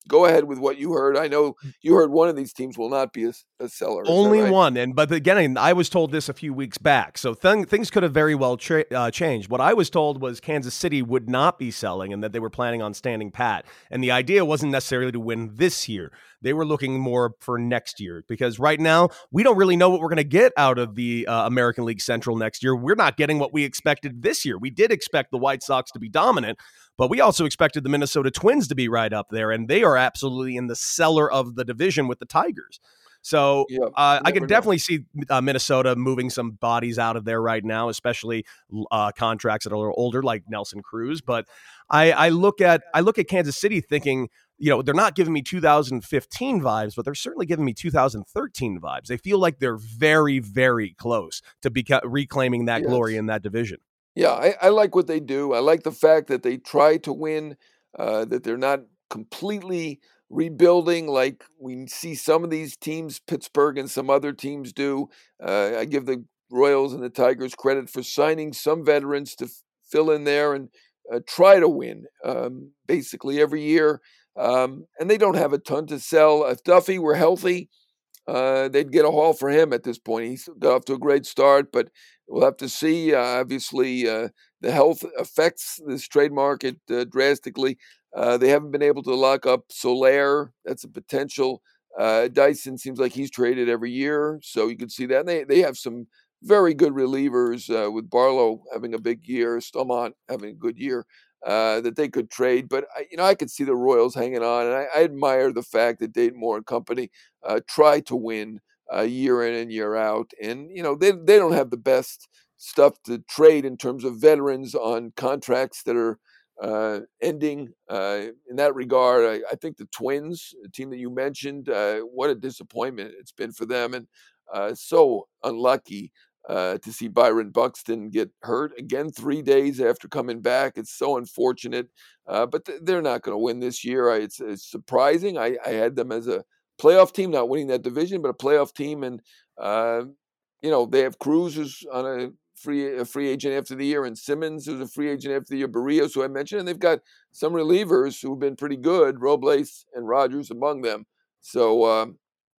go ahead with what you heard. I know you heard one of these teams will not be a, a seller. Is Only that right? one. And but again, I was told this a few weeks back, so th- things could have very well tra- uh, changed. What I was told was Kansas City would not be selling, and that they were planning on standing pat. And the idea wasn't necessarily to win this year. They were looking more for next year, because right now we don't really know what we're going to get out of the uh, American League Central next year. We're not getting what we expected this year. We did expect the White Sox to be dominant, but we also expected the Minnesota Twins to be right up there, and they are absolutely in the cellar of the division with the Tigers. So Yeah, uh, I never can know. definitely see uh, Minnesota moving some bodies out of there right now, especially uh, contracts that are a little older, like Nelson Cruz. But I, I look at I look at Kansas City thinking, you know, they're not giving me two thousand fifteen vibes, but they're certainly giving me two thousand thirteen vibes. They feel like they're very, very close to beca- reclaiming that Yes. glory in that division. Yeah, I, I like what they do. I like the fact that they try to win, uh, that they're not completely rebuilding like we see some of these teams, Pittsburgh and some other teams do. Uh, I give the Royals and the Tigers credit for signing some veterans to f- fill in there and uh, try to win um, basically every year. Um, and they don't have a ton to sell. If Duffy were healthy, uh, they'd get a haul for him at this point. He's got off to a great start, but we'll have to see. Uh, obviously, uh, the health affects this trade market uh, drastically. Uh, they haven't been able to lock up Soler. That's a potential. Uh, Dyson seems like he's traded every year, so you can see that. And they they have some very good relievers uh, with Barlow having a big year, Stomont having a good year. Uh, that they could trade, but I, you know, I could see the Royals hanging on, and I, I admire the fact that Dayton Moore and company uh, try to win uh, year in and year out. And you know, they they don't have the best stuff to trade in terms of veterans on contracts that are uh, ending. Uh, in that regard, I, I think the Twins, the team that you mentioned, uh, what a disappointment it's been for them, and uh, so unlucky. Uh, to see Byron Buxton get hurt again three days after coming back. It's so unfortunate, uh, but th- they're not going to win this year. I, it's, it's surprising. I, I had them as a playoff team, not winning that division, but a playoff team. And, uh, you know, they have Cruz, who's on a free a free agent after the year, and Simmons, who's a free agent after the year, Barrios, who I mentioned. And they've got some relievers who've been pretty good, Robles and Rogers among them. So um,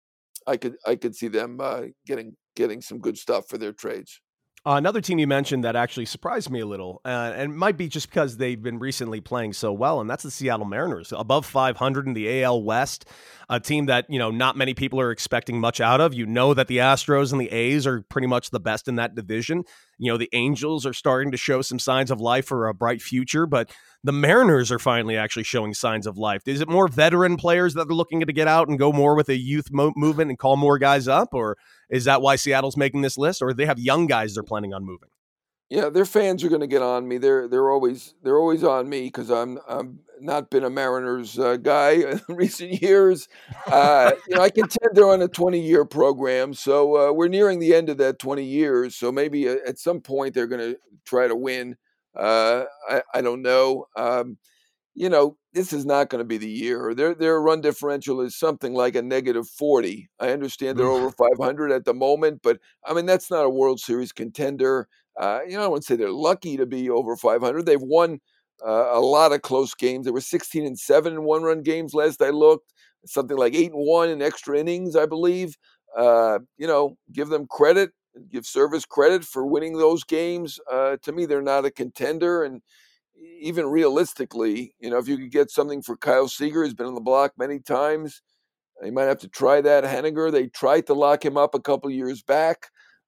I could I could see them uh, getting getting some good stuff for their trades. Uh, another team you mentioned that actually surprised me a little, uh, and it might be just because they've been recently playing so well, and that's the Seattle Mariners, above five hundred in the A L West, a team that, you know, not many people are expecting much out of. You know that the Astros and the A's are pretty much the best in that division. You know, the Angels are starting to show some signs of life for a bright future, but the Mariners are finally actually showing signs of life. Is it more veteran players that are looking to get out and go more with a youth mo- movement and call more guys up, or is that why Seattle's making this list, or they have young guys they're planning on moving? Yeah, their fans are going to get on me. They're they're always they're always on me because I'm I'm not been a Mariners uh, guy in recent years. Uh, you know, I contend they're on a twenty year program, so uh, we're nearing the end of that twenty years. So maybe uh, at some point they're going to try to win. Uh, I I don't know. Um, you know, this is not going to be the year. Their their run differential is something like a negative forty. I understand they're over five hundred at the moment, but I mean that's not a World Series contender. Uh, you know, I wouldn't say they're lucky to be over five hundred. They've won uh, a lot of close games. They were sixteen and seven in one-run games last I looked. Something like eight and one in extra innings, I believe. Uh, you know, give them credit, give Service credit for winning those games. Uh, to me, they're not a contender, and even realistically, you know, if you could get something for Kyle Seager, who's been on the block many times, you might have to try that. Henniger, they tried to lock him up a couple years back.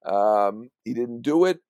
Um, he didn't do it.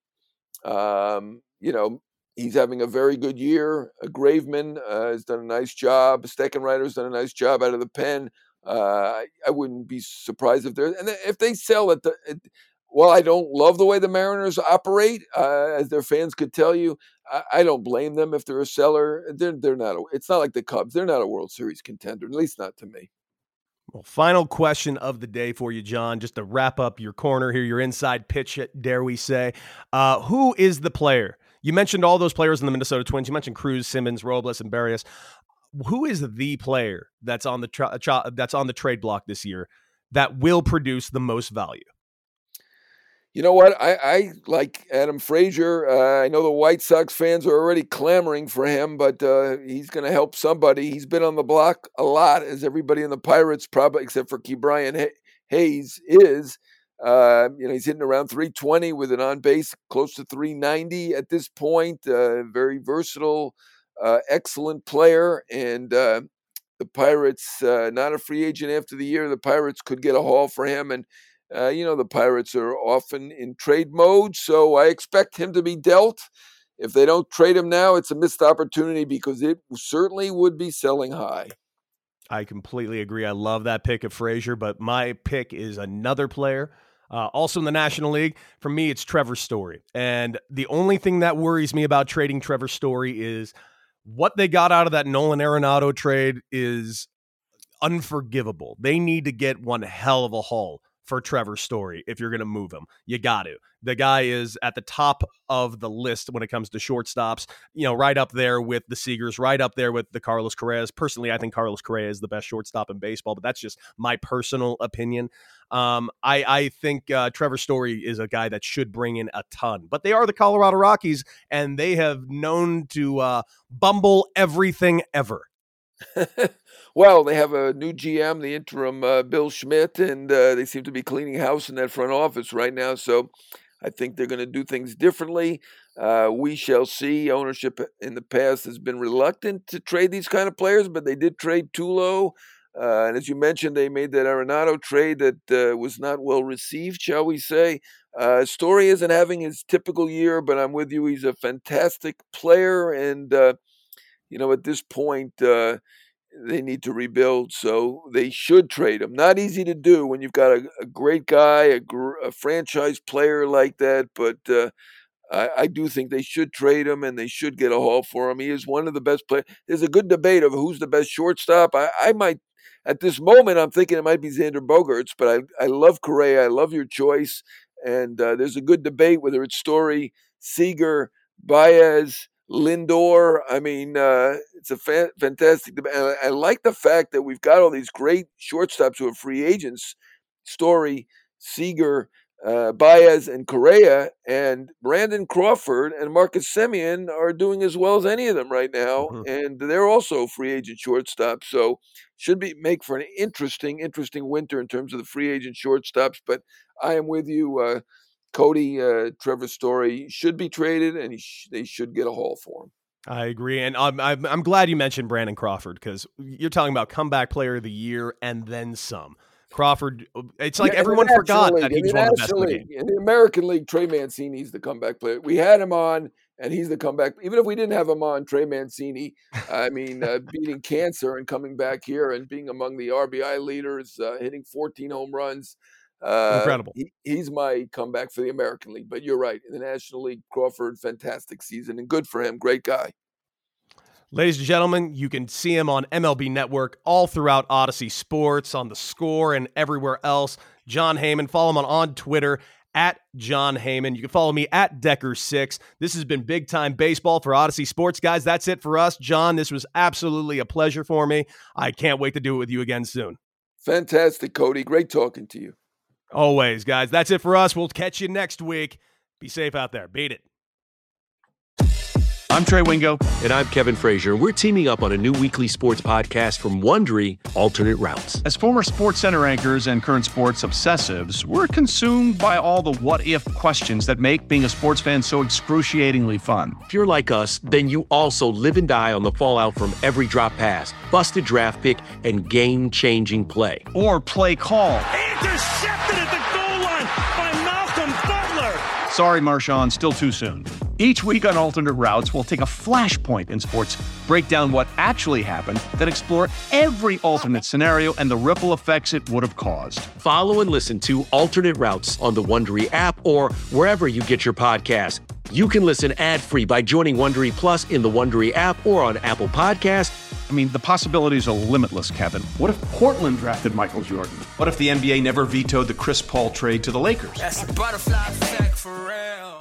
Um, you know, he's having a very good year. Uh, Graveman uh, has done a nice job. Steckenrider's done a nice job out of the pen. Uh, I, I wouldn't be surprised if they're and if they sell it. The, it well, I don't love the way the Mariners operate, uh, as their fans could tell you. I, I don't blame them if they're a seller. They're they're not. A, it's not like the Cubs. They're not a World Series contender, at least not to me. Well, final question of the day for you, John, just to wrap up your corner here, your inside pitch, dare we say. Uh, who is the player? You mentioned all those players in the Minnesota Twins. You mentioned Cruz, Simmons, Robles, and Barrios. Who is the player that's on the tra- tra- that's on the trade block this year that will produce the most value? You know what? I, I like Adam Frazier. Uh, I know the White Sox fans are already clamoring for him, but uh, he's going to help somebody. He's been on the block a lot, as everybody in the Pirates, probably except for Ke'Bryan Hayes, is. Uh, you know, he's hitting around three twenty with an on-base close to three ninety at this point. Uh, very versatile, uh, excellent player, and uh, the Pirates, uh, not a free agent after the year. The Pirates could get a haul for him, and Uh, you know, the Pirates are often in trade mode, so I expect him to be dealt. If they don't trade him now, it's a missed opportunity because it certainly would be selling high. I completely agree. I love that pick of Frazier, but my pick is another player, uh, also in the National League. For me, it's Trevor Story. And the only thing that worries me about trading Trevor Story is what they got out of that Nolan Arenado trade is unforgivable. They need to get one hell of a haul for Trevor Story if you're going to move him. You got to. The guy is at the top of the list when it comes to shortstops, you know, right up there with the Seagers, right up there with the Carlos Correas. Personally, I think Carlos Correa is the best shortstop in baseball, but that's just my personal opinion. Um, I, I think uh, Trevor Story is a guy that should bring in a ton, but they are the Colorado Rockies, and they have known to uh, bumble everything ever. Well, they have a new G M, the interim uh, Bill Schmidt, and uh, they seem to be cleaning house in that front office right now. So I think they're going to do things differently. Uh, we shall see. Ownership in the past has been reluctant to trade these kind of players, but they did trade Tulo. Uh, and as you mentioned, they made that Arenado trade that uh, was not well received, shall we say. Uh, Story isn't having his typical year, but I'm with you. He's a fantastic player. And, uh, you know, at this point, uh, they need to rebuild, so they should trade him. Not easy to do when you've got a, a great guy, a, gr- a franchise player like that, but uh, I, I do think they should trade him, and they should get a haul for him. He is one of the best players. There's a good debate of who's the best shortstop. I, I might, at this moment, I'm thinking it might be Xander Bogaerts, but I, I love Correa. I love your choice, and uh, there's a good debate whether it's Story, Seager, Baez, Lindor. I mean, uh, it's a fa- fantastic debate. I, I like the fact that we've got all these great shortstops who are free agents, Story, Seager, uh, Baez, and Correa, and Brandon Crawford and Marcus Semien are doing as well as any of them right now, mm-hmm. and they're also free agent shortstops. So should be make for an interesting, interesting winter in terms of the free agent shortstops. But I am with you, uh, Cody. uh, Trevor Story should be traded, and he sh- they should get a haul for him. I agree, and I'm, I'm, I'm glad you mentioned Brandon Crawford, because you're talking about comeback player of the year and then some. Crawford, it's like yeah, everyone forgot League, that he was one of the best League, in the game. In the American League, Trey Mancini's the comeback player. We had him on, and he's the comeback. Even if we didn't have him on, Trey Mancini, I mean, uh, beating cancer and coming back here and being among the R B I leaders, uh, hitting fourteen home runs. Uh, Incredible. He, he's my comeback for the American League. But you're right. In the National League, Crawford, fantastic season, and good for him. Great guy. Ladies and gentlemen, you can see him on M L B Network all throughout Odyssey Sports, on The Score, and everywhere else. Jon Heyman. Follow him on, on Twitter, at Jon Heyman. You can follow me at Decker six. This has been Big Time Baseball for Odyssey Sports. Guys, that's it for us. John, this was absolutely a pleasure for me. I can't wait to do it with you again soon. Fantastic, Cody. Great talking to you. Always, guys. That's it for us. We'll catch you next week. Be safe out there. Beat it. I'm Trey Wingo. And I'm Kevin Frazier. We're teaming up on a new weekly sports podcast from Wondery, Alternate Routes. As former Sports Center anchors and current sports obsessives, we're consumed by all the what-if questions that make being a sports fan so excruciatingly fun. If you're like us, then you also live and die on the fallout from every drop pass, busted draft pick, and game-changing play. Or play call. Intercepted at the goal line by Malcolm Butler. Sorry, Marshawn, still too soon. Each week on Alternate Routes, we'll take a flashpoint in sports, break down what actually happened, then explore every alternate scenario and the ripple effects it would have caused. Follow and listen to Alternate Routes on the Wondery app or wherever you get your podcasts. You can listen ad-free by joining Wondery Plus in the Wondery app or on Apple Podcasts. I mean, the possibilities are limitless, Kevin. What if Portland drafted Michael Jordan? What if the N B A never vetoed the Chris Paul trade to the Lakers? That's a butterfly effect for real.